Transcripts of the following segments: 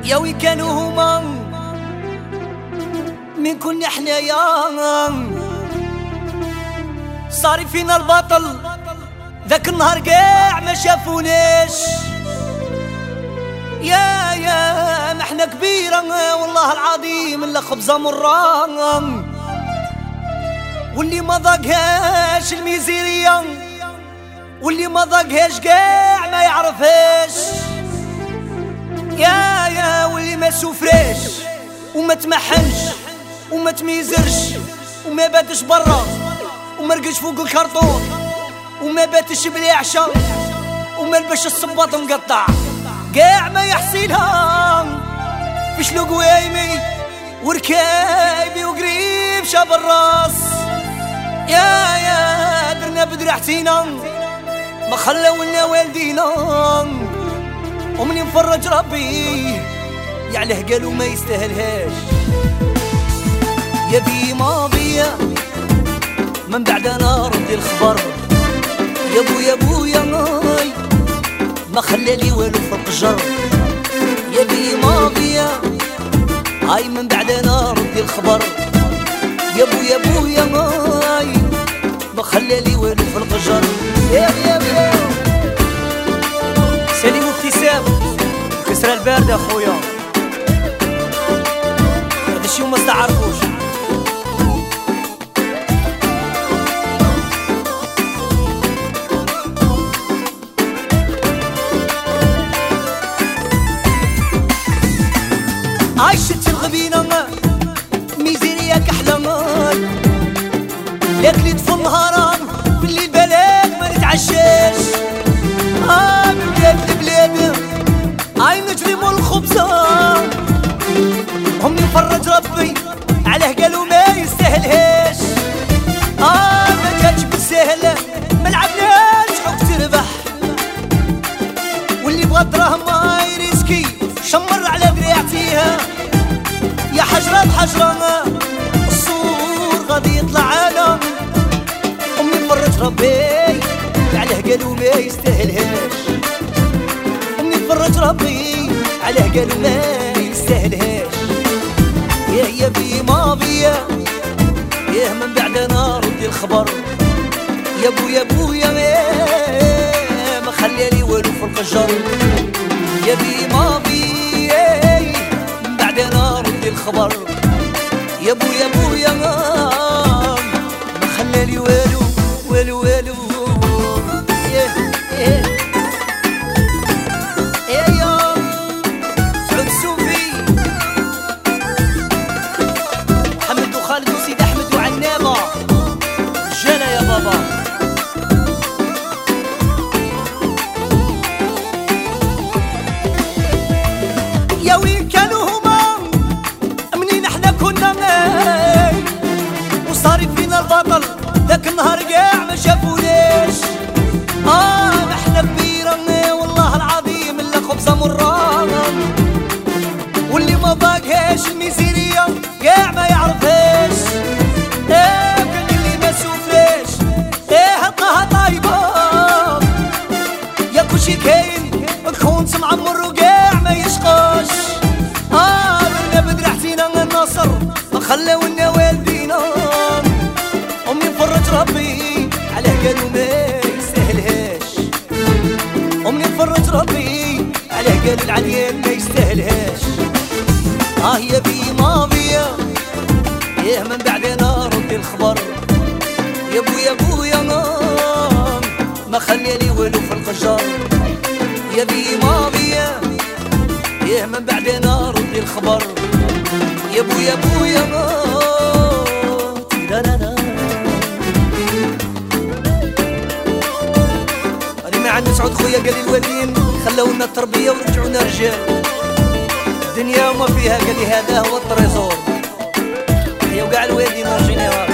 يا وين كانوا هما من كنا حنايا صاري فينا البطل ذاك النهار قاع ما شافوناش. يا ما احنا كبيرة والله العظيم الا خبزة مرة، واللي ما ضاقهاش الميزيرية واللي ما ضاقهاش قاع ما يعرفهاش. يا واللي ما سوفراش وما تمحنش وما تميزرش وما باتش برا وما رقش فوق الكرتون وما باتش بلا عشا وما لبش الصباط مقطع قاع ما يحسينها فيش لو قوايمي وركايبي وقريب شاب الراس. يا درنا بدرحتينا ما خلونا والدينا ومن يفرج ربي يعليه قالوا ما يستاهلهاش. يا بي ماضية من بعد انا ردي الخبر يا بويا ماي ما خلالي والو في القجر. يا بي ماضية هاي من بعد انا ردي الخبر يا بويا ماي ما خلالي والو في القجر. يا سليم وابتسام كسر البارد اخويا هذا الشيء ما استعرفوش. عايشت الغبينة ميزيريا كحلمان لاكلت في النهار في الليل بلاد ما نتعشاش. بلاد البلاد هاي نجربوا الخبزة هم يفرج ربي عليه قالوا ما يستاهلهاش. ما جاتش بالسهل ما لعبناش حق تربح واللي بغى دراهم ما يريسكي شمر على ذريعتيها. يا حجرة بحجرة الصور غادي يطلع عالم أمي فرج ربي عليه قالوا ما يستاهلهاش. أمي فرج ربي عليه قالوا ما يستاهلهاش. يا بي ماضية من بعد انا ردي الخبر يا بويا ما خلالي والو في القجر. يا بي ماضية من بعد انا ردي الخبر يا بويا ما خلالي والو. سعود السوفي محمد وخالد وسيد احمد وعنابه جانا يا بابا. يا وين كانوا هما منين احنا كنا وصار فينا البطل ذاك النهار قاع ما شافوناش. ما احنا كبيرة والله العظيم الا خبزة مرة، واللي ما ضاقهاش الميزيرية قاع ما يعرفهاش. كان اللي ما سوفاش هطها طايبة يا كلشي كاين كونت معمر وقاع ما يشقاش. درنا بدرحتينا النصر ما خلاونا والدينا أمي فرج ربي عليه قالوا ما يستاهلهاش. أمي فرج ربي عليه قالوا العليان ما يستاهلهاش. يا بي ماضية من بعد انا ردي الخبر يا بويا ما خلالي والو في القجر. يا بي ماضية من بعد انا ردي الخبر يا بويا هذه ما عندنا سعود خويا قال لي الوالدين خلونا التربية ورجعونا رجال. الدنيا وما فيها قال لي هذا هو الطريزور هي وقع الوالدين رجيناها.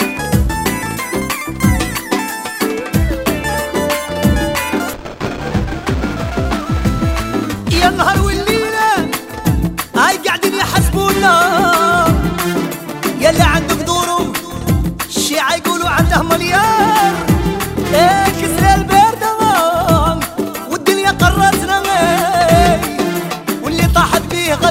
يا النهار والليلة هاي قاعدين يحسبونا يلي عنده قدورو الشيعة يقولوا عنده مليار. كسر البردة والدنيا قررتنا واللي طاحت بيه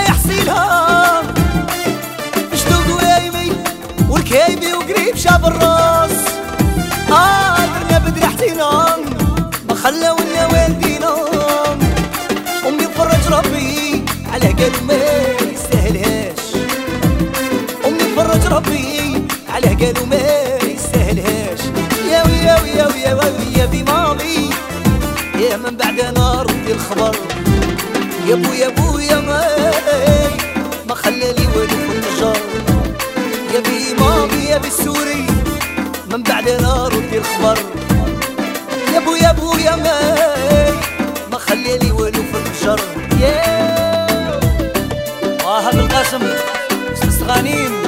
ما يحصيلها جدود ويايمي والكايبي وقريب شاب الراس درنا بدري حتينا ما خلاونا والدينا امي فرج ربي على قالوا ما يستاهلهاش امي فرج ربي على قالوا ما يستاهلهاش يا ويا ويا ويا ويا بماضي يا من بعد نار ردي الخبر يا بو يا بو يا ماي ما خلالي والو في النجار يا بماضي يا بالسوري من بعد نار ردي الخبر يا بو يا بو يا ماي ما خلالي والو في النجار يا بالقاسم استغانيم